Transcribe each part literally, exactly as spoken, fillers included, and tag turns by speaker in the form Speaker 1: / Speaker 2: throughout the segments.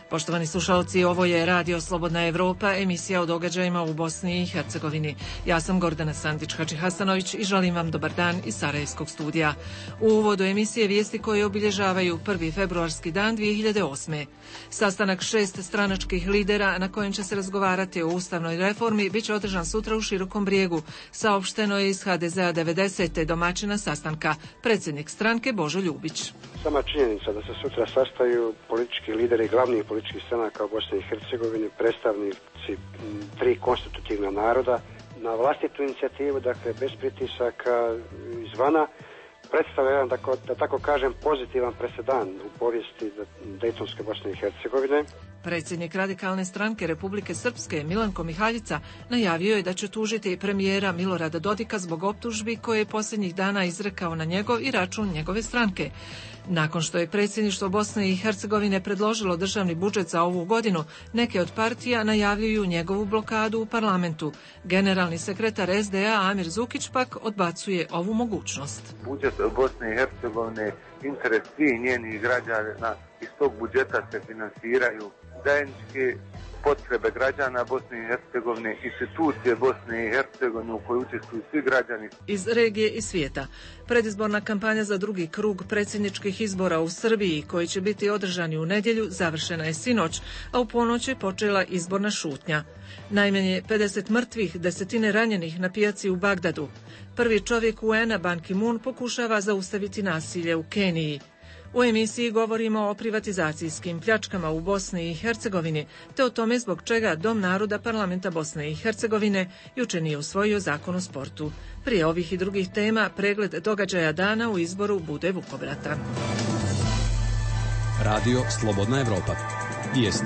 Speaker 1: Poštovani slušalci, ovo je Radio Slobodna Evropa, emisija o događajima u Bosni i Hercegovini. Ja sam Gordana Sandić-Hači-Hasanović i želim vam dobar dan iz Sarajevskog studija. U uvodu emisije vijesti koje obilježavaju prvi februarski dan dvije hiljade osme. Sastanak šest stranačkih lidera na kojem će se razgovarati o ustavnoj reformi bit će održan sutra u Širokom Brijegu. Saopšteno je iz ha de zea devedesete domaćina sastanka, predsjednik stranke Božo Ljubić.
Speaker 2: Sama činjenica da se sutra sastaju politički lideri glavnih političkih stranaka u Bosni i Hercegovini, predstavnici tri konstitutivna naroda, na vlastitu inicijativu, dakle bez pritisaka izvana, predstavlja jedan, da tako kažem, pozitivan presedan u povijesti Dejtonske Bosne i Hercegovine.
Speaker 1: Predsjednik Radikalne stranke Republike Srpske Milanko Mihaljica najavio je da će tužiti premijera Milorada Dodika zbog optužbi koje je posljednjih dana izrekao na njegov i račun njegove stranke. Nakon što je predsjedništvo Bosne i Hercegovine predložilo državni budžet za ovu godinu, neke od partija najavljuju njegovu blokadu u parlamentu. Generalni sekretar es de a Amir Zukić pak odbacuje ovu mogućnost.
Speaker 3: Budžet Bosne i Hercegovine, interes svih njenih građana, iz tog budžeta se finansiraju zajedničke potrebe građana Bosne i Hercegovine, institucije Bosne i Hercegovine u kojoj učestvuju svi građani.
Speaker 1: Iz regije i svijeta. Predizborna kampanja za drugi krug predsjedničkih izbora u Srbiji, koji će biti održani u nedjelju, završena je sinoć, a u ponoć je počela izborna šutnja. Najmanje pedeset mrtvih, desetine ranjenih na pijaci u Bagdadu. Prvi čovjek u en a Ban Ki-moon pokušava zaustaviti nasilje u Keniji. U emisiji govorimo o privatizacijskim pljačkama u Bosni i Hercegovini, te o tome zbog čega Dom naroda Parlamenta Bosne i Hercegovine jučer nije usvojio zakon o sportu. Prije ovih i drugih tema, pregled događaja dana u izboru Bude Vukobrata.
Speaker 4: Radio Slobodna Evropa. Vijesti.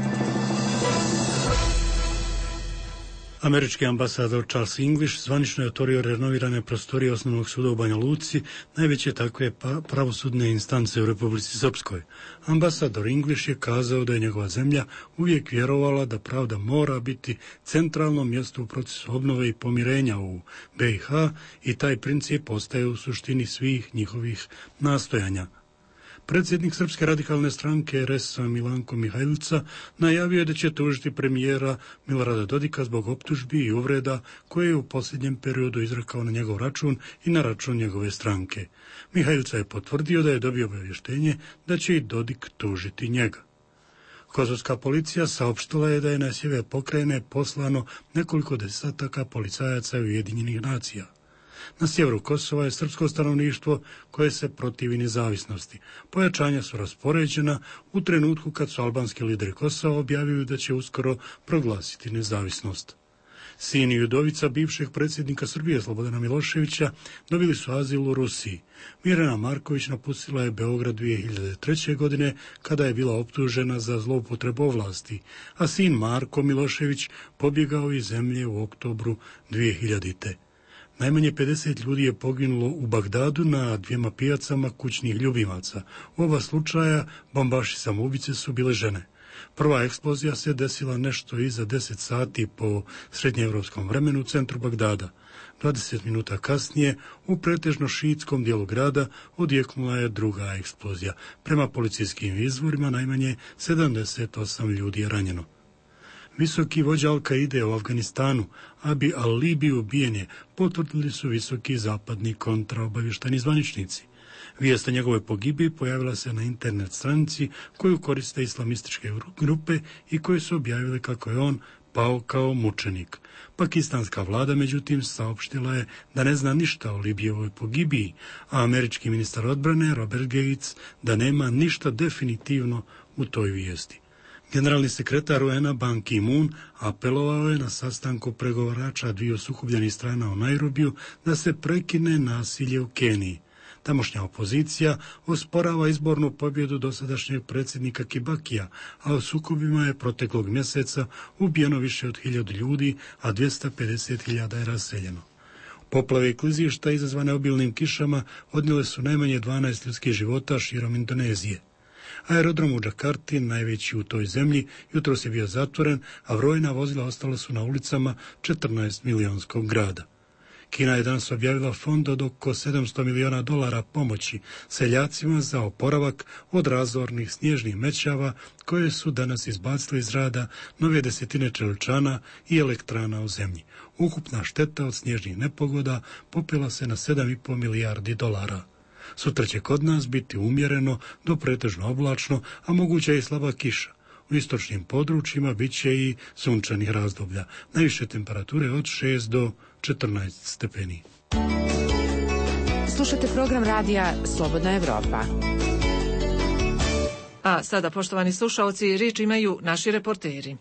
Speaker 5: Američki ambasador Charles English zvanično je otvorio renovirane prostorije Osnovnog suda u Banja Luci, najveće takve pravosudne instance u Republici Srpskoj. Ambasador English je kazao da je njegova zemlja uvijek vjerovala da pravda mora biti centralno mjesto u procesu obnove i pomirenja u be i ha i taj princip ostaje u suštini svih njihovih nastojanja. Predsjednik Srpske radikalne stranke er es Milanko Mihaljica najavio je da će tužiti premijera Milorada Dodika zbog optužbi i uvreda koje je u posljednjem periodu izrekao na njegov račun i na račun njegove stranke. Mihaljica je potvrdio da je dobio obavještenje da će i Dodik tužiti njega. Kosovska policija saopštila je da je na sjever pokrajine poslano nekoliko desetaka policajaca Ujedinjenih nacija. Na sjeveru Kosova je srpsko stanovništvo koje se protivi nezavisnosti. Pojačanja su raspoređena u trenutku kad su albanski lideri Kosova objavili da će uskoro proglasiti nezavisnost. Sin i udovica bivšeg predsjednika Srbije Slobodana Miloševića dobili su azil u Rusiji. Mirjana Marković napustila je Beograd dvije hiljade treće. godine kada je bila optužena za zloupotrebu ovlasti, a sin Marko Milošević pobjegao iz zemlje u oktobru dvije hiljadite. Najmanje pedeset ljudi je poginulo u Bagdadu na dvijema pijacama kućnih ljubimaca. U oba slučaja bombaši samoubice su bile žene. Prva eksplozija se desila nešto iza deset sati po srednjeevropskom vremenu u centru Bagdada. dvadeset minuta kasnije u pretežno šiitskom dijelu grada odjeknula je druga eksplozija. Prema policijskim izvorima najmanje sedamdeset osam ljudi je ranjeno. Visoki vođa Al-Kaide u Afganistanu, Abi al-Libi, ubijen je, potvrdili su visoki zapadni kontraobavješteni zvaničnici. Vijest o njegove pogibiji pojavila se na internet stranici koju koriste islamističke grupe i koje su objavile kako je on pao kao mučenik. Pakistanska vlada, međutim, saopštila je da ne zna ništa o Libijevoj pogibiji, a američki ministar odbrane Robert Gates da nema ništa definitivno u toj vijesti. Generalni sekretar u en a Ban Ki-moon apelovao je na sastanku pregovarača dviju sukobljenih strana u Nairobiju da se prekine nasilje u Keniji. Tamošnja opozicija osporava izbornu pobjedu dosadašnjeg predsjednika Kibakija, a u sukobima je proteklog mjeseca ubijeno više od hiljadu ljudi, a dvjesto pedeset hiljada je raseljeno. Poplave i klizišta izazvane obilnim kišama odnijele su najmanje dvanaest ljudskih života širom Indonezije. Aerodrom u Džakarti, najveći u toj zemlji, jutros je bio zatvoren, a brojna vozila ostala su na ulicama četrnaest milionskog grada. Kina je danas objavila fond od oko sedamsto miliona dolara pomoći seljacima za oporavak od razornih snježnih mećava koje su danas izbacili iz rada nove desetine čeličana i elektrana u zemlji. Ukupna šteta od snježnih nepogoda popela se na sedam i pol milijardi dolara. Sutra će kod nas biti umjereno do pretežno oblačno, a moguća je i slaba kiša. U istočnim područjima bit će i sunčanih razdoblja. Najviše temperature od šest do četrnaest stepeni.
Speaker 6: Slušate program radija Slobodna Evropa.
Speaker 1: A sada, poštovani slušaoci, riječ imaju naši reporteri.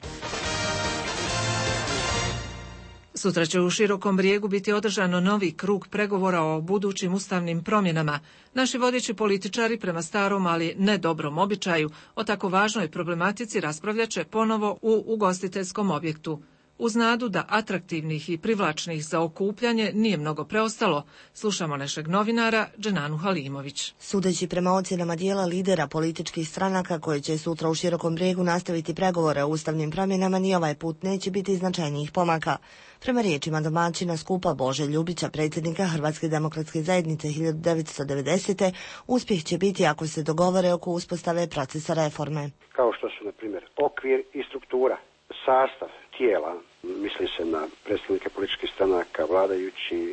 Speaker 1: Sutra će u Širokom Brijegu biti održano novi krug pregovora o budućim ustavnim promjenama. Naši vodeći političari prema starom, ali ne dobrom običaju, o tako važnoj problematici raspravljat će ponovo u ugostiteljskom objektu. Uz nadu da atraktivnih i privlačnih za okupljanje nije mnogo preostalo, slušamo našeg novinara Dženanu Halimović.
Speaker 7: Sudeći prema ocjenama dijela lidera političkih stranaka koji će sutra u Širokom Brijegu nastaviti pregovore o ustavnim promjenama, ni ovaj put neće biti značajnijih pomaka. Prema riječima domaćina skupa Bože Ljubića, predsjednika Hrvatske demokratske zajednice hiljadu devetsto devedesete. uspjeh će biti ako se dogovore oko uspostave procesa reforme.
Speaker 2: Kao što su, na primjer, okvir i struktura, sastav tijela, misli se na predstavnike političkih stranaka, vladajući,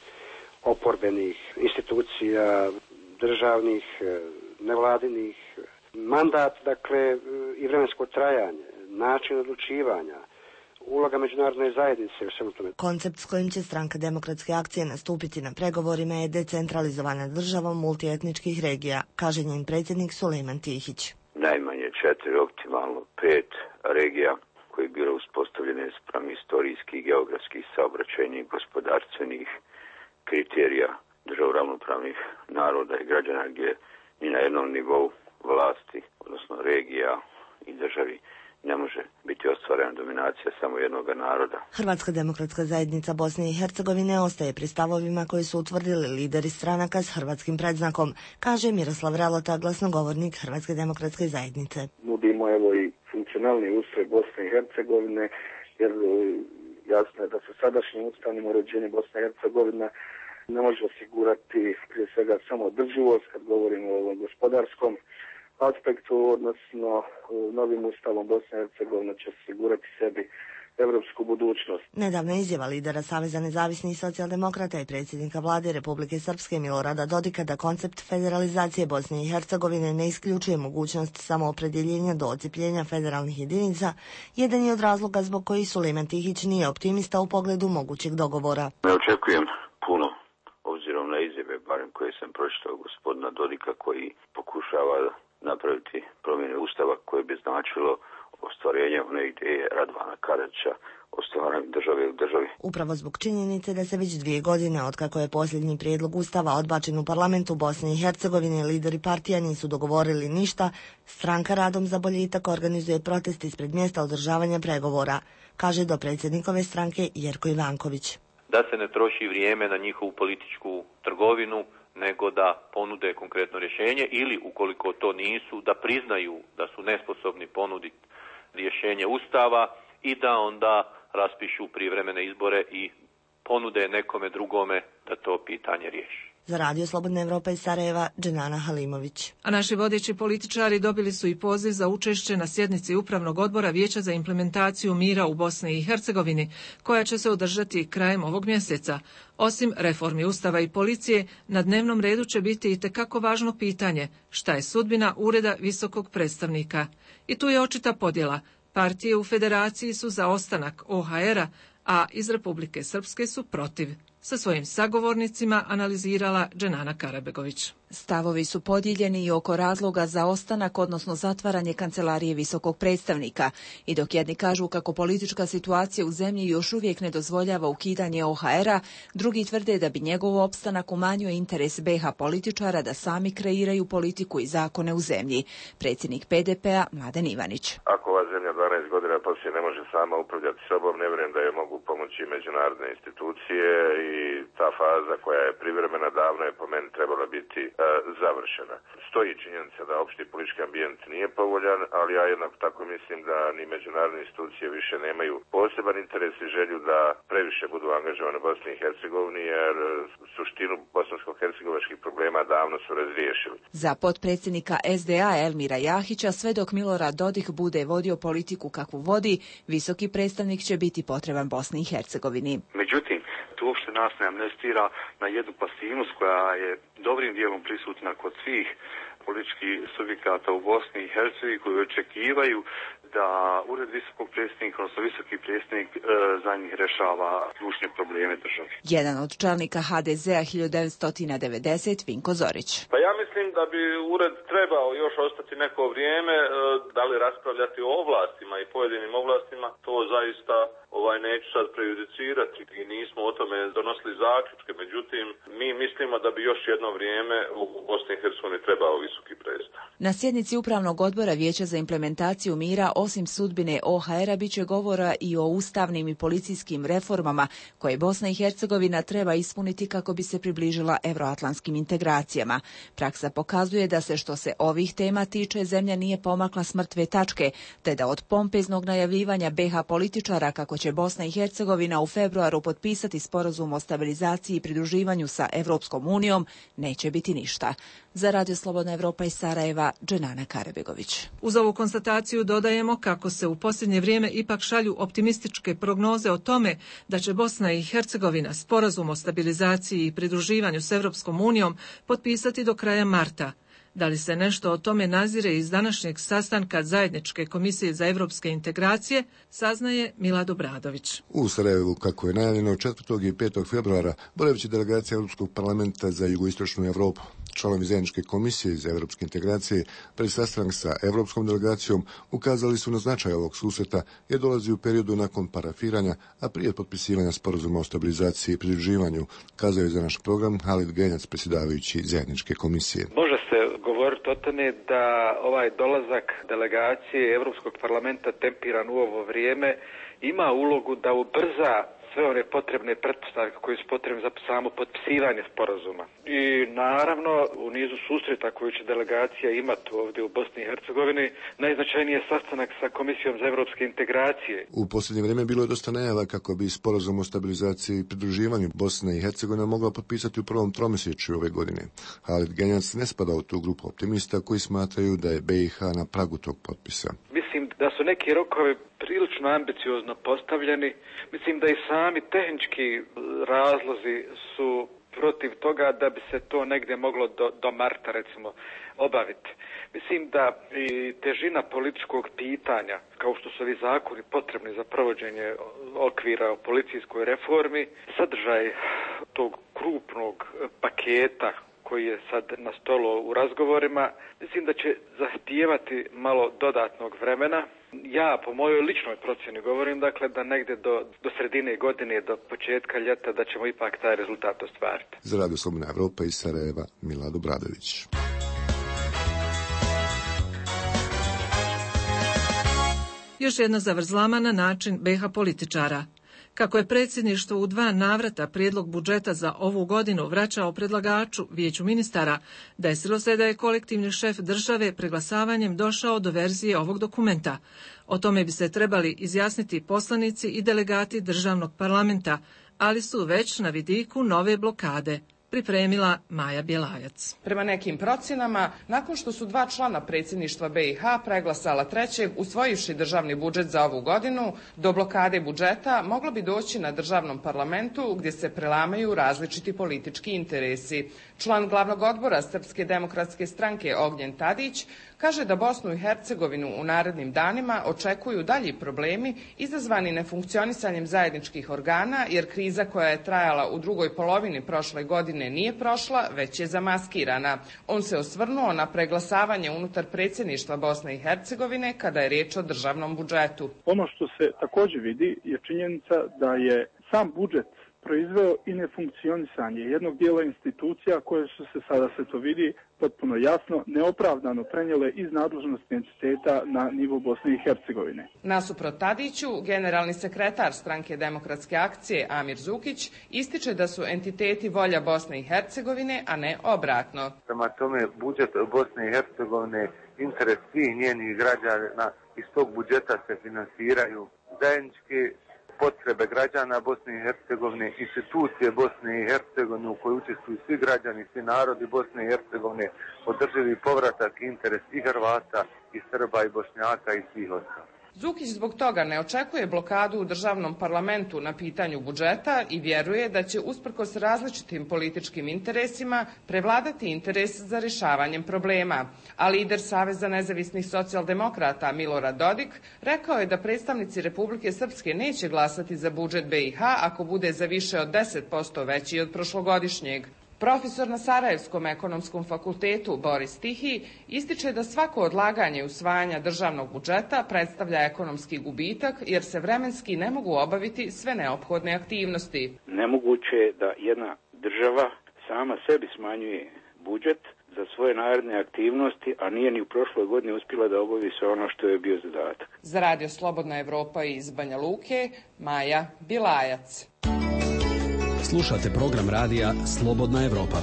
Speaker 2: oporbenih institucija, državnih, nevladinih, mandat, dakle, i vremensko trajanje, način odlučivanja, uloga međunarodne zajednice u svemu tome.
Speaker 7: Koncept s kojim će Stranka demokratske akcije nastupiti na pregovorima je decentralizovana država multietničkih regija, kaže njen predsjednik Sulejman Tihić.
Speaker 8: Najmanje četiri, optimalno pet regija koje bi bile uspostavljene spram istorijskih, geografskih, saobraćajnih, gospodarstvenih kriterija država ravnopravnih naroda i građana gdje ni na jednom nivou vlasti, odnosno regija i državi, ne može biti ostvarena dominacija samo jednog naroda.
Speaker 7: Hrvatska demokratska zajednica Bosne i Hercegovine ostaje pri stavovima koji su utvrdili lideri stranaka s hrvatskim predznakom, kaže Miroslav Relota, glasnogovornik Hrvatske demokratske zajednice.
Speaker 9: Nudimo evo i funkcionalni ustroj Bosne i Hercegovine, jer jasno je da se sadašnjim ustavnim uređenjem Bosne i Hercegovina ne može osigurati prije svega samo održivost kad govorimo o gospodarskom aspektu, odnosno novim ustavom Bosne i Hercegovine će osigurati sebi evropsku budućnost.
Speaker 7: Nedavna izjava lidera Saveza nezavisnih socijaldemokrata i predsjednika vlade Republike Srpske Milorada Dodika da koncept federalizacije Bosne i Hercegovine ne isključuje mogućnost samoopredjeljenja do odcijepljenja federalnih jedinica, jedan je od razloga zbog kojih Sulejman Tihić nije optimista u pogledu mogućeg dogovora.
Speaker 8: Ne očekujem puno, obzirom na izjave, barem koje sam pročitao gospodina Dodika, koji pokušava napraviti promjene ustava koje bi značilo ostvarenje one ideje Radovana Karadžića o stvaranju države u državi.
Speaker 7: Upravo zbog činjenice da se već dvije godine otkako je posljednji prijedlog ustava odbačen u parlamentu Bosne i Hercegovine, lideri partija nisu dogovorili ništa, stranka Radom za boljitak organizuje protest ispred mjesta održavanja pregovora, kaže dopredsjednikove stranke Jerko Ivanković.
Speaker 10: Da se ne troši vrijeme na njihovu političku trgovinu, nego da ponude konkretno rješenje ili ukoliko to nisu, da priznaju da su nesposobni ponuditi rješenje ustava i da onda raspišu prijevremene izbore i ponude nekome drugome da to pitanje riješi.
Speaker 7: Za Radio Slobodna Evropa iz Sarajeva, Dženana Halimović.
Speaker 1: A naši vodeći političari dobili su i poziv za učešće na sjednici Upravnog odbora Vijeća za implementaciju mira u Bosni i Hercegovini, koja će se održati krajem ovog mjeseca. Osim reformi ustava i policije, na dnevnom redu će biti i tekako važno pitanje šta je sudbina Ureda visokog predstavnika. I tu je očita podjela. Partije u federaciji su za ostanak O H R-a, a iz Republike Srpske su protiv. Sa svojim sagovornicima analizirala Dženana Karabegović.
Speaker 6: Stavovi su podijeljeni i oko razloga za ostanak, odnosno zatvaranje kancelarije visokog predstavnika. I dok jedni kažu kako politička situacija u zemlji još uvijek ne dozvoljava ukidanje O H R-a, drugi tvrde da bi njegov opstanak umanjio interes B H političara da sami kreiraju politiku i zakone u zemlji. Predsjednik P D P-a Mladen Ivanić.
Speaker 3: Ako ova zemlja dvanaest godina poslije ne može sama upravljati sobom, ne vjerujem da je mogu pomoći međunarodne institucije i ta faza koja je privremena davno je po meni trebala biti
Speaker 11: završena. Stoji činjenica da opšti politički ambijent nije povoljan, ali ja jednako tako mislim da ni međunarodne institucije više nemaju poseban interes i želju da previše budu angažovane u Bosni i Hercegovini, jer suštinu bosansko-hercegovačkih problema davno su razriješili.
Speaker 6: Za potpredsjednika es de a Elmira Jahića, sve dok Milorad Dodik bude vodio politiku kakvu vodi, visoki predstavnik će biti potreban Bosni i Hercegovini.
Speaker 12: Međutim, to uopšte nas ne amnestira na jednu pasivnost koja je dobrim dijelom prisutna kod svih političkih subjekata u Bosni i Hercegovini koji očekivaju da ured visokog predsjednika, odnosno visoki predsjednik e, za njih rešava ključne probleme države.
Speaker 6: Jedan od čelnika ha de zea hiljadu devetsto devedeset. Vinko Zorić.
Speaker 13: Pa ja mislim da bi ured trebao još ostati neko vrijeme, e, da li raspravljati o ovlastima i pojedinim ovlastima, to zaista ovaj neću sad prejudicirati i nismo o tome donosili zaključke, međutim mi mislimo da bi još jedno vrijeme u Bosni i Hercegovini trebao visoki predstavnik.
Speaker 6: Na sjednici Upravnog odbora Vijeća za implementaciju mira, osim sudbine o ha era, bit će govora i o ustavnim i policijskim reformama koje Bosna i Hercegovina treba ispuniti kako bi se približila evroatlantskim integracijama. Praksa pokazuje da se što se ovih tema tiče, zemlja nije pomakla s mrtve tačke, te da od pompeznog najavljivanja be ha političara kako će Bosna i Hercegovina u februaru potpisati sporazum o stabilizaciji i pridruživanju sa Evropskom unijom neće biti ništa. Za Radio Slobodna Evropa iz Sarajeva, Dženana Karabegović.
Speaker 1: Uz ovu konstataciju dodajemo kako se u posljednje vrijeme ipak šalju optimističke prognoze o tome da će Bosna i Hercegovina sporazum o stabilizaciji i pridruživanju s Evropskom unijom potpisati do kraja marta. Da li se nešto o tome nazire iz današnjeg sastanka Zajedničke komisije za evropske integracije, saznaje Milad Obradović.
Speaker 14: U Sarajevu, kako je najavljeno, četvrtog i petog februara boraviće delegacija Europskog parlamenta za jugoistočnu Evropu. Članovi Zajedničke komisije za evropske integracije pred sastanak sa evropskom delegacijom ukazali su na značaj ovog susreta jer dolazi u periodu nakon parafiranja, a prije potpisivanja sporazuma o stabilizaciji i pridruživanju, kazao je za naš program Halid Genjac, predsjedavajući Zajedničke komisije.
Speaker 12: Može se govoriti o tome da ovaj dolazak delegacije Europskog parlamenta tempiran u ovo vrijeme ima ulogu da ubrza sve one potrebne pretpostavke koje su potrebne za samo potpisivanje sporazuma. I naravno u nizu susreta koju će delegacija imati ovdje u Bosni i Hercegovini, najznačajniji je sastanak sa Komisijom za evropske integracije.
Speaker 14: U posljednje vrijeme bilo je dosta najava kako bi sporazum o stabilizaciji i pridruživanju Bosne i Hercegovine mogla potpisati u prvom tromjesečju ove godine. Halid Genjac ne spada u tu grupu optimista koji smatraju da je be i ha na pragu tog potpisa.
Speaker 12: Mislim da su neki rokovi prilično ambiciozno postavljeni. Mislim da i sami tehnički razlozi su protiv toga da bi se to negdje moglo do, do marta recimo obaviti. Mislim da i težina političkog pitanja, kao što su ovi zakoni potrebni za provođenje okvira o policijskoj reformi, sadržaj tog krupnog paketa koji je sad na stolu u razgovorima, mislim da će zahtijevati malo dodatnog vremena. Ja po mojoj ličnoj procjeni govorim dakle da negdje do, do sredine godine, do početka ljeta, da ćemo ipak taj rezultat ostvariti.
Speaker 14: Za Radio Slobodna Evropa iz Sarajeva, Milad Obradović.
Speaker 1: Još jedna zavrzlama na način be ha političara. Kako je predsjedništvo u dva navrata prijedlog budžeta za ovu godinu vraćao predlagaču Vijeću ministara, desilo se da je kolektivni šef države preglasavanjem došao do verzije ovog dokumenta. O tome bi se trebali izjasniti poslanici i delegati državnog parlamenta, ali su već na vidiku nove blokade. Pripremila Maja Bjelajac.
Speaker 15: Prema nekim procjenama, nakon što su dva člana predsjedništva be i ha preglasala trećeg, usvojivši državni budžet za ovu godinu, do blokade budžeta moglo bi doći na državnom parlamentu gdje se prelamaju različiti politički interesi. Član glavnog odbora Srpske demokratske stranke Ognjen Tadić kaže da Bosnu i Hercegovinu u narednim danima očekuju dalji problemi izazvani nefunkcionisanjem zajedničkih organa, jer kriza koja je trajala u drugoj polovini prošle godine nije prošla, već je zamaskirana. On se osvrnuo na preglasavanje unutar predsjedništva Bosne i Hercegovine kada je riječ o državnom budžetu.
Speaker 16: Ono što se također vidi je činjenica da je sam budžet proizveo i nefunkcionisanje jednog dijela institucija koje su se, sada se to vidi potpuno jasno, neopravdano prenijele iz nadležnosti entiteta na nivo Bosne i Hercegovine.
Speaker 15: Nasuprot Tadiću, generalni sekretar Stranke demokratske akcije Amir Zukić ističe da su entiteti volja Bosne i Hercegovine, a ne obratno.
Speaker 3: Prema tome, budžet Bosne i Hercegovine, interes svih njenih građana, iz tog budžeta se finansiraju zajednički potrebe građana Bosne i Hercegovine, institucije Bosne i Hercegovine u kojoj učestvuju svi građani, svi narodi Bosne i Hercegovine, održivi povratak i interes i Hrvata, i Srba, i Bošnjaka, i svih ostalih.
Speaker 15: Zukić zbog toga ne očekuje blokadu u državnom parlamentu na pitanju budžeta i vjeruje da će usprkos različitim političkim interesima prevladati interes za rješavanjem problema. A lider Saveza nezavisnih socijaldemokrata Milorad Dodik rekao je da predstavnici Republike Srpske neće glasati za budžet B i H ako bude za više od deset posto veći od prošlogodišnjeg. Profesor na Sarajevskom ekonomskom fakultetu Boris Tihi ističe da svako odlaganje usvajanja državnog budžeta predstavlja ekonomski gubitak jer se vremenski ne mogu obaviti sve neophodne aktivnosti.
Speaker 17: Nemoguće je da jedna država sama sebi smanjuje budžet za svoje naredne aktivnosti, a nije ni u prošloj godini uspjela da obavi sve ono što je bio zadatak.
Speaker 15: Za Radio Slobodna Evropa iz Banja Luke, Maja Bilajac.
Speaker 4: Slušate program radija Slobodna Evropa.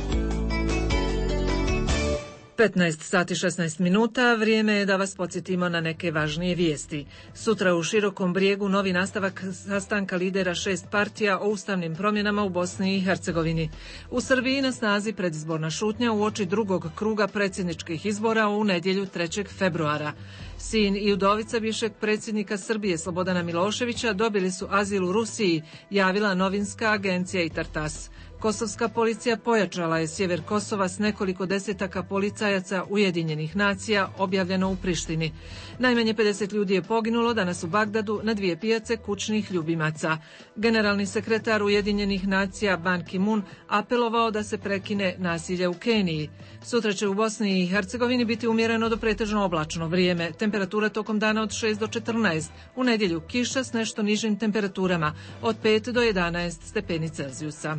Speaker 1: petnaest sati šesnaest minuta, vrijeme je da vas podsjetimo na neke važnije vijesti. Sutra u Širokom Brijegu novi nastavak sastanka lidera šest partija o ustavnim promjenama u Bosni i Hercegovini. U Srbiji na snazi predizborna šutnja uoči drugog kruga predsjedničkih izbora u nedjelju trećeg februara. Sin i udovica bivšeg predsjednika Srbije Slobodana Miloševića dobili su azil u Rusiji, javila novinska agencija Itartas. Kosovska policija pojačala je sjever Kosova s nekoliko desetaka policajaca Ujedinjenih nacija, objavljeno u Prištini. Najmanje pedeset ljudi je poginulo danas u Bagdadu na dvije pijace kućnih ljubimaca. Generalni sekretar Ujedinjenih nacija Ban Ki-moon apelovao da se prekine nasilje u Keniji. Sutra će u Bosni i Hercegovini biti umjereno do pretežno oblačno vrijeme. Temperatura tokom dana od šest do četrnaest. U nedjelju kiša s nešto nižim temperaturama od pet do jedanaest stepeni Celzijusa.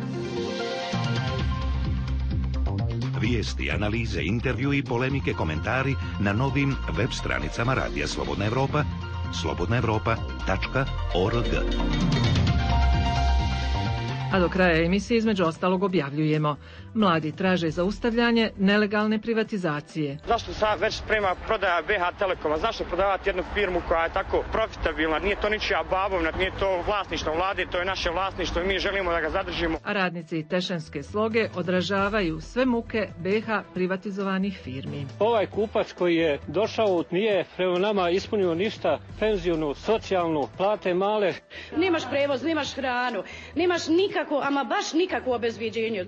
Speaker 18: Vijesti, analize, intervju i polemike, komentari na novim web stranicama Radija Slobodna Evropa, slobodna evropa tačka org.
Speaker 1: A do kraja emisije između ostalog objavljujemo: mladi traže zaustavljanje nelegalne privatizacije.
Speaker 19: Zašto se već sprema prodaja B H Telekoma? Zašto prodavati jednu firmu koja je tako profitabilna? Nije to ničija babovna, nije to vlasništvo vlade, to je naše vlasništvo i mi želimo da ga zadržimo.
Speaker 1: A radnici Tešenske sloge odražavaju sve muke B H privatizovanih firmi.
Speaker 20: Ovaj kupac koji je došao nije prema nama ispunio ništa, penzijonu, socijalnu, plate male.
Speaker 21: Nemaš prevoz, nemaš hranu, nemaš nikako, ama baš nikakvo obezbjeđenje.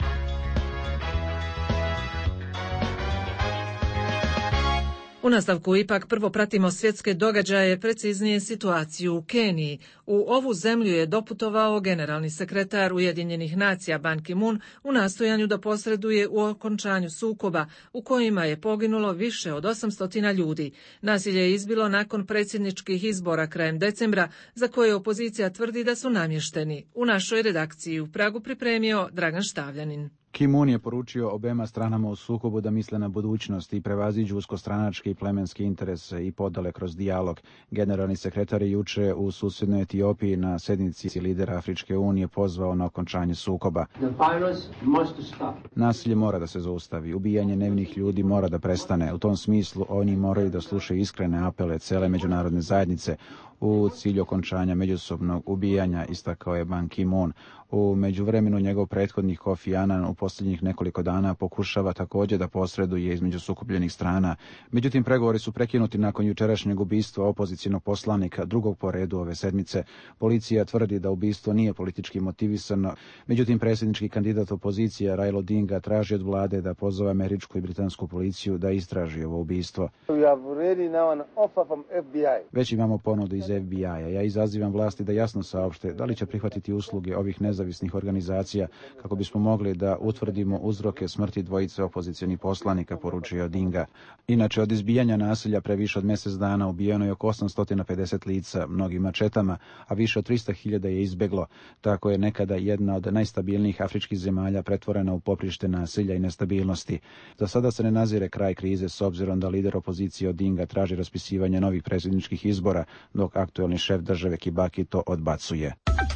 Speaker 1: U nastavku ipak prvo pratimo svjetske događaje, preciznije situaciju u Keniji. U ovu zemlju je doputovao generalni sekretar Ujedinjenih nacija Ban Ki-moon u nastojanju da posreduje u okončanju sukoba u kojima je poginulo više od osamsto ljudi. Nasilje je izbilo nakon predsjedničkih izbora krajem decembra, za koje opozicija tvrdi da su namješteni. U našoj redakciji u Pragu pripremio Dragan Štavljanin.
Speaker 22: Ki-moon je poručio obema stranama u sukobu da misle na budućnost i prevaziđu uskostranačke i plemenske interese i podale kroz dijalog. Generalni sekretar je juče u susjednoj Etiopiji na sednici lidera Afričke unije pozvao na okončanje sukoba. Nasilje mora da se zaustavi, ubijanje nevinih ljudi mora da prestane. U tom smislu oni moraju da slušaju iskrene apele cele međunarodne zajednice u cilju okončanja međusobnog ubijanja, istakao je Ban Ki-moon. U međuvremenu njegov prethodnik Kofi Annan u posljednjih nekoliko dana pokušava također da posreduje između sukobljenih strana. Međutim, pregovori su prekinuti nakon jučerašnjeg ubistva opozicionog poslanika, drugog po redu ove sedmice. Policija tvrdi da ubistvo nije politički motivisano. Međutim, predsjednički kandidat opozicije Raila Odinga traži od vlade da pozove američku i britansku policiju da istraži ovo ubistvo. Već imamo ponudu iz F B I-a. Ja izazivam vlasti da jasno saopšte da li će prihvatiti usluge ovih nezavisnih organizacija kako bismo mogli da utvrdimo uzroke smrti dvojice opozicionih poslanika, poručio Odinga. Inače, od izbijanja nasilja pre više od mjesec dana ubijeno je oko osamsto pedeset lica, mnogim mačetama, a više od trista hiljada je izbeglo. Tako je nekada jedna od najstabilnijih afričkih zemalja pretvorena u poprište nasilja i nestabilnosti. Za sada se ne nazire kraj krize s obzirom da lider opozicije Odinga traži raspisivanje novih predsjedničkih izbora, dok aktuelni šef države Kibaki to odbacuje.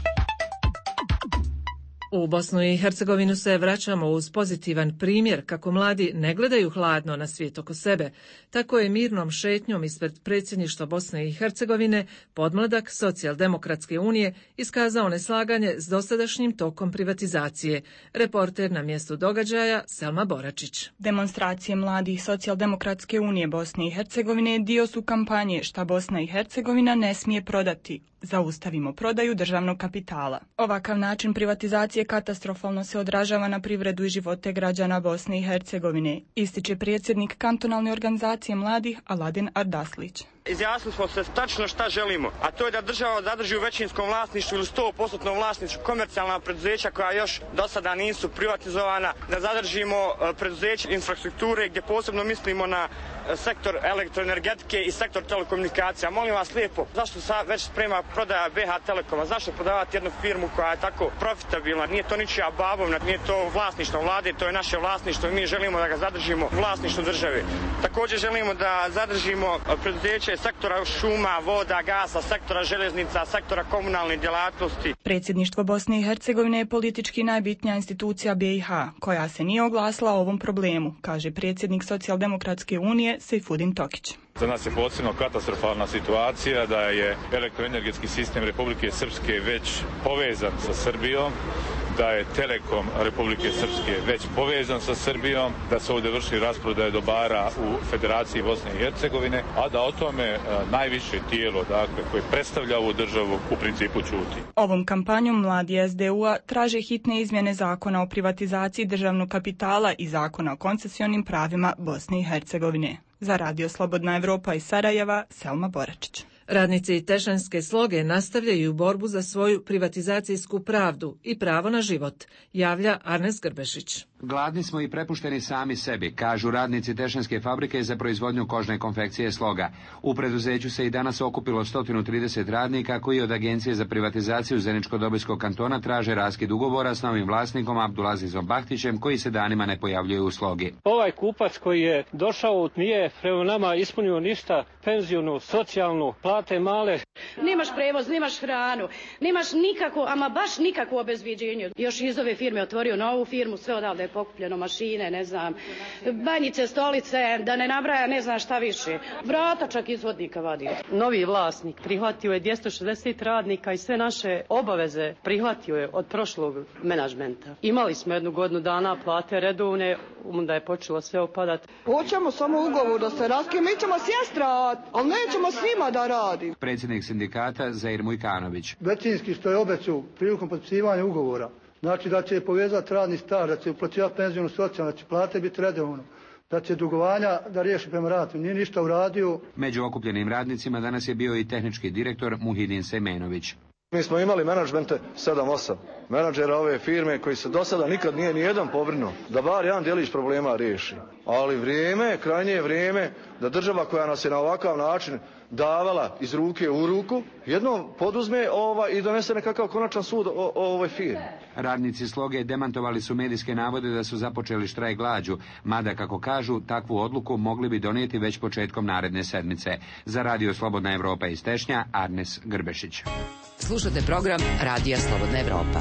Speaker 1: U Bosnu i Hercegovinu se vraćamo uz pozitivan primjer kako mladi ne gledaju hladno na svijet oko sebe. Tako je mirnom šetnjom ispred predsjedništva Bosne i Hercegovine podmladak Socijaldemokratske unije iskazao neslaganje s dosadašnjim tokom privatizacije. Reporter na mjestu događaja Selma Boračić.
Speaker 2: Demonstracije mladih Socijaldemokratske unije Bosne i Hercegovine dio su kampanje šta Bosna i Hercegovina ne smije prodati. Zaustavimo prodaju državnog kapitala. Ovakav način privatizacije katastrofalno se odražava na privredu i živote građana Bosne i Hercegovine, ističe predsjednik kantonalne organizacije mladih Aladin Ardaslić.
Speaker 19: Izjasnili smo se tačno šta želimo, a to je da država zadrži u većinskom vlasništvu ili sto posto vlasništvu komercijalna preduzeća koja još do sada nisu privatizovana, da zadržimo preduzeće infrastrukture gdje posebno mislimo na sektor elektroenergetike i sektor telekomunikacija. Molim vas lijepo, zašto sad već sprema prodaja B H Telekoma, zašto prodavati jednu firmu koja je tako profitabilna, nije to ničija babovna, nije to vlasništvo vlade, to je naše vlasništvo i mi želimo da ga zadržimo u vlasništvu države. Također želimo da zadržimo preduzeće sektora šuma, voda, gasa, sektora željeznica, sektora komunalne djelatnosti.
Speaker 2: Predsjedništvo Bosne i Hercegovine je politički najbitnija institucija B i H, koja se nije oglasila o ovom problemu, kaže predsjednik Socijaldemokratske unije Sejfudin Tokić.
Speaker 5: Za nas je posebno katastrofalna situacija da je elektroenergetski sistem Republike Srpske već povezan sa Srbijom, da je Telekom Republike Srpske već povezan sa Srbijom, da se ovdje vrši rasprodaja dobara u Federaciji Bosne i Hercegovine, a da o tome najviše tijelo, dakle, koje predstavlja ovu državu, u principu ćuti.
Speaker 2: Ovom kampanjom mladi S D U-a traže hitne izmjene zakona o privatizaciji državnog kapitala i zakona o koncesionim pravima Bosne i Hercegovine. Za Radio Slobodna Evropa iz Sarajeva, Selma Boračić.
Speaker 1: Radnici Tešanske sloge nastavljaju borbu za svoju privatizacijsku pravdu i pravo na život, javlja Arnes Grbešić.
Speaker 23: Gladni smo i prepušteni sami sebi, kažu radnici Tešanske fabrike za proizvodnju kožne konfekcije Sloga. U preduzeću se i danas okupilo sto trideset radnika koji od Agencije za privatizaciju Zeničko-Dobojskog kantona traže raskid ugovora s novim vlasnikom Abdulazizom Bahtićem koji se danima ne pojavljuje u Slogi.
Speaker 20: Ovaj kupac koji je došao nije prema nama ispunio ništa, penzijonu, socijalnu, plate male.
Speaker 21: Nemaš prevoz, nemaš hranu, nemaš nikako, ama baš nikakvo obezbjeđenje. Još iz ove firme otvorio novu firmu, sve odavde je pokupljeno, mašine, ne znam, banjice, stolice, da ne nabraja, ne znam šta više. Vrata čak izvodnika vadio.
Speaker 24: Novi vlasnik prihvatio je dvjesto šezdeset radnika i sve naše obaveze prihvatio je od prošlog menadžmenta. Imali smo jednu godinu dana plate redovne, onda je počelo sve opadati.
Speaker 25: Hoćemo samo ugovor da se raskine, mi ćemo sjest rad, ali nećemo svima da radi.
Speaker 23: Predsjednik sindikata Zair Mujkanović.
Speaker 26: Većinski što je obećao prilikom potpisivanja ugovora, znači da će povezati radni staž, da će uplaćivati penzijonu socijalnu, da će plate biti redovno, da će dugovanja da riješi prema radniku. Nije ništa uradio.
Speaker 23: Među okupljenim radnicima danas je bio i tehnički direktor Muhidin Semenović.
Speaker 27: Mi smo imali menadžmente sedam osam menadžera ove firme koji se do sada nikad nije ni jedan pobrinuo da bar jedan djelić problema riješi. Ali vrijeme, krajnje je vrijeme da država koja nas je na ovakav način davala iz ruke u ruku, jednom poduzme ova i donese nekakav konačan sud o, o ovoj firmi.
Speaker 23: Radnici Sloge demantovali su medijske navode da su započeli štrajk glađu, mada kako kažu takvu odluku mogli bi donijeti već početkom naredne sedmice. Za Radio Slobodna Evropa iz Tešnja, Arnes Grbešić.
Speaker 28: Slušate program Radija Slobodna Evropa.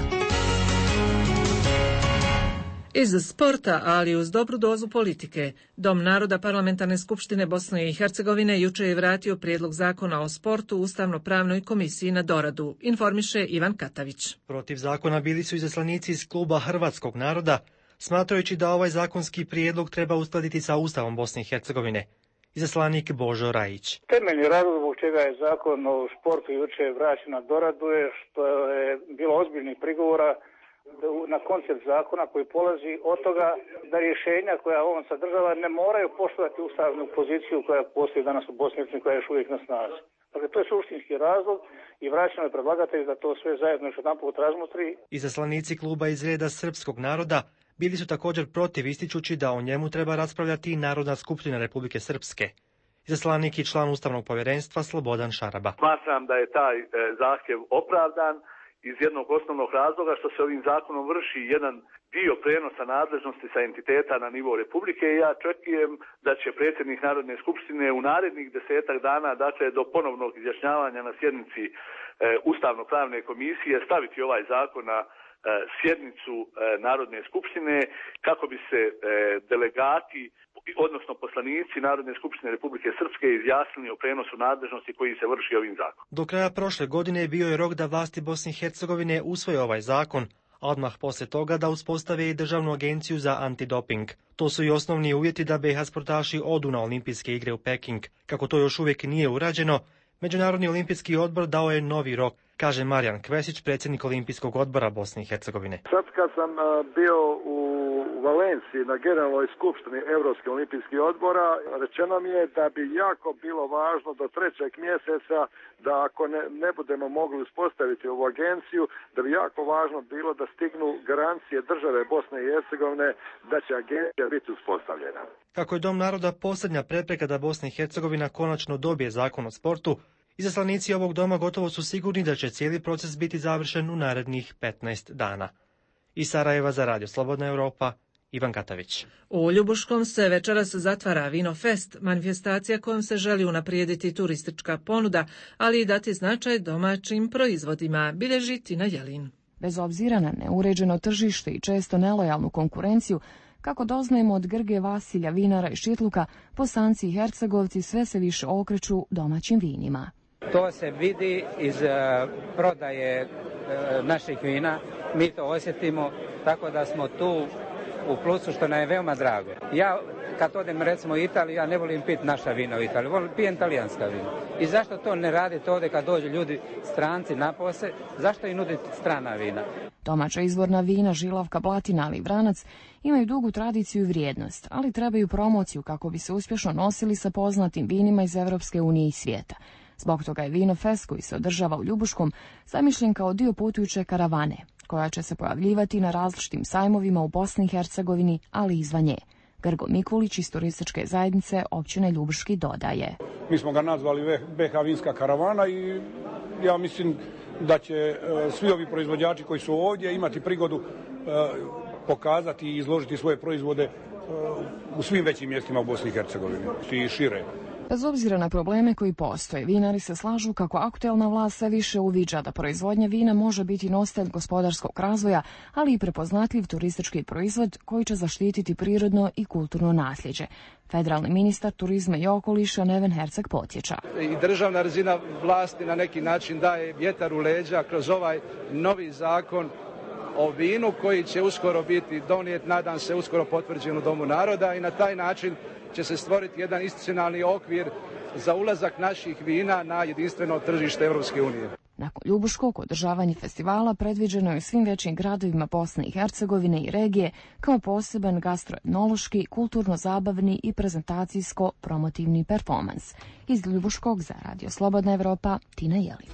Speaker 1: Iz sporta, ali uz dobru dozu politike, Dom naroda Parlamentarne skupštine Bosne i Hercegovine juče je vratio prijedlog zakona o sportu Ustavno-pravnoj komisiji na doradu, informiše Ivan Katavić.
Speaker 29: Protiv zakona bili su izaslanici iz kluba Hrvatskog naroda, smatrajući da ovaj zakonski prijedlog treba uskladiti sa Ustavom Bosne i Hercegovine. Izaslanik Božo Rajić.
Speaker 30: Temeljni razlog zbog čega je zakon o športu juče vraćen na doradu je što je bilo ozbiljnih prigovora na koncept zakona koji polazi od toga da rješenja koja on sadržava ne moraju poštovati ustavnu poziciju koja postoji danas u Bosni i Hercegovini, koja je još uvijek na snazi. Dakle, to je suštinski razlog i vraćeno je predlagatelj da to sve zajedno još jedanput razmotri.
Speaker 29: Izaslanici kluba iz reda Srpskog naroda Bili su također protiv, ističući da o njemu treba raspravljati i Narodna skupština Republike Srpske. Izaslanik i član Ustavnog povjerenstva Slobodan Šaraba.
Speaker 6: Smatram da je taj e, zahtjev opravdan iz jednog osnovnog razloga što se ovim zakonom vrši jedan dio prenosa nadležnosti sa entiteta na nivo Republike i ja očekujem da će predsjednik Narodne skupštine u narednih desetak dana, dakle do ponovnog izjašnjavanja na sjednici e, Ustavno-pravne komisije, staviti ovaj zakon na e, sjednicu e, Narodne skupštine kako bi se e, delegati, odnosno poslanici Narodne skupštine Republike Srpske izjasnili o prenosu nadležnosti koji se vrši ovim zakonom.
Speaker 29: Do kraja prošle godine bio je rok da vlasti Bosne i Hercegovine usvoje ovaj zakon, a odmah poslije toga da uspostave i Državnu agenciju za antidoping. To su i osnovni uvjeti da B iH sportaši odu na olimpijske igre u Peking. Kako to još uvijek nije urađeno, Međunarodni olimpijski odbor dao je novi rok, kaže Marijan Kvesić, predsjednik Olimpijskog odbora Bosne i Hercegovine.
Speaker 7: Sad kad sam bio u Valenciji na generalnoj skupštini Europskih olimpijskih odbora, rečeno mi je da bi jako bilo važno do trećeg mjeseca da ako ne, ne budemo mogli uspostaviti ovu agenciju, da bi jako važno bilo da stignu garancije države Bosne i Hercegovine da će agencija biti uspostavljena.
Speaker 29: Kako je Dom naroda posljednja prepreka da Bosna i Hercegovina konačno dobije zakon o sportu, izaslanici ovog doma gotovo su sigurni da će cijeli proces biti završen u narednih petnaest dana. Iz Sarajeva za Radio Slobodna Europa, Ivan Katavić.
Speaker 1: U Ljubuškom se večeras zatvara Vinofest, manifestacija kojom se želi unaprijediti turistička ponuda, ali i dati značaj domaćim proizvodima, bilježi Tina Jelin.
Speaker 8: Bez obzira na neuređeno tržište i često nelojalnu konkurenciju, kako doznajemo od Grge, Vasilja, vinara i Šitluka, Bosanci i Hercegovci sve se više okreću domaćim vinima.
Speaker 9: To se vidi iz uh, prodaje uh, naših vina, mi to osjetimo, tako da smo tu u plusu, što nam je veoma drago. Ja kad odem recimo u Italiju, ja ne volim piti naša vina u Italiji, volim pijem talijanska vina. I zašto to ne radite ovdje kad dođu ljudi stranci napose, zašto im nuditi strana vina?
Speaker 8: Domaća izvorna vina Žilavka, Blatina ali i Vranac imaju dugu tradiciju i vrijednost, ali trebaju promociju kako bi se uspješno nosili sa poznatim vinima iz Evropske unije i svijeta. Zbog toga je Vinofest, koji se održava u Ljubuškom, zamišljen kao dio putujuće karavane, koja će se pojavljivati na različitim sajmovima u Bosni i Hercegovini, ali i izvan nje. Grgo Mikulić iz turističke zajednice općine Ljubuški dodaje.
Speaker 10: Mi smo ga nazvali B iH vinska karavana i ja mislim da će e, svi ovi proizvođači koji su ovdje imati prigodu e, pokazati i izložiti svoje proizvode e, u svim većim mjestima u Bosni i Hercegovini i šire.
Speaker 8: Bez obzira na probleme koji postoje, vinari se slažu kako aktuelna vlast sve više uviđa da proizvodnja vina može biti nositelj gospodarskog razvoja, ali i prepoznatljiv turistički proizvod koji će zaštititi prirodno i kulturno nasljeđe. Federalni ministar turizma i okoliša Neven Herceg podsjeća.
Speaker 11: I državna razina vlasti na neki način daje vjetar u leđa kroz ovaj novi zakon o vinu koji će uskoro biti donijet, nadam se uskoro potvrđen u Domu naroda, i na taj način će se stvoriti jedan institucionalni okvir za ulazak naših vina na jedinstveno tržište Europske unije.
Speaker 8: Nakon Ljubuškog održavanje festivala predviđeno je u svim većim gradovima Bosne i Hercegovine i regije kao poseban gastroetnološki, kulturno-zabavni i prezentacijsko-promotivni performans. Iz Ljubuškog za Radio Slobodna Evropa, Tina Jelin.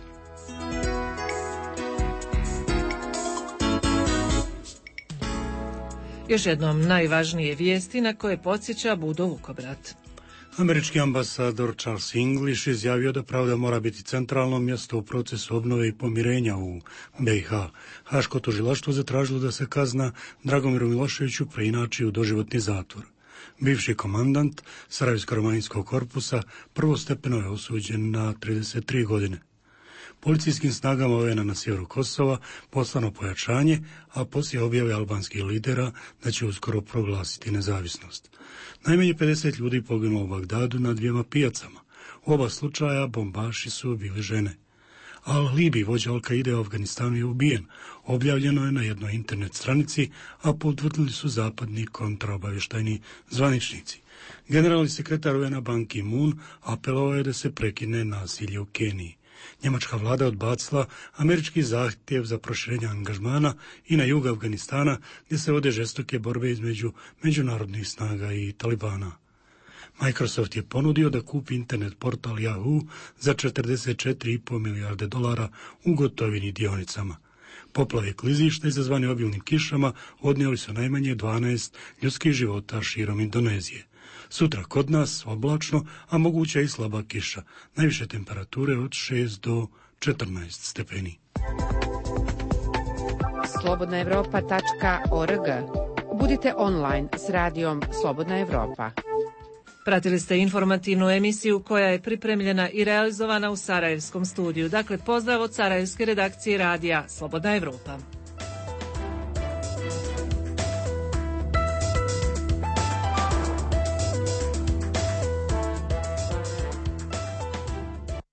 Speaker 1: Još jednom najvažnije vijesti na koje podsjeća Budo Vukobrat.
Speaker 12: Američki ambasador Charles English izjavio da pravda mora biti centralno mjesto u procesu obnove i pomirenja u B iH. Haško tužilaštvo zatražilo da se kazna Dragomiru Miloševiću preinači u doživotni zatvor. Bivši komandant Sarajevsko-romanijskog korpusa prvostepeno je osuđen na trideset tri godine. Policijskim snagama O V N-a na sjeveru Kosova poslano pojačanje, a poslije objave albanskih lidera da će uskoro proglasiti nezavisnost. Najmanje pedeset ljudi poginulo u Bagdadu na dvijema pijacama. U oba slučaja bombaši su bili žene. Al-Libi, vođa Al-Kaide u Afganistanu, je ubijen. Objavljeno je na jednoj internet stranici, a potvrdili su zapadni kontraobavještajni zvaničnici. Generalni sekretar O V N-a Ban Ki-moon apelovao je da se prekine nasilje u Keniji. Njemačka vlada odbacila američki zahtjev za proširenje angažmana i na jug Afganistana, gdje se vode žestoke borbe između međunarodnih snaga i Talibana. Microsoft je ponudio da kupi internet portal Yahoo za četrdeset četiri i pol milijarde dolara u gotovini dionicama. Poplave i klizišta izazvane obilnim kišama odnijeli su najmanje dvanaest ljudskih života širom Indonezije. Sutra kod nas oblačno, a moguća i slaba kiša. Najviše temperature od šest do četrnaest stepeni.
Speaker 28: slobodna evropa tačka org. Budite online s radijom Slobodna Evropa.
Speaker 1: Pratili ste informativnu emisiju koja je pripremljena i realizovana u Sarajevskom studiju. Dakle, pozdrav od Sarajevske redakcije radija Slobodna Evropa.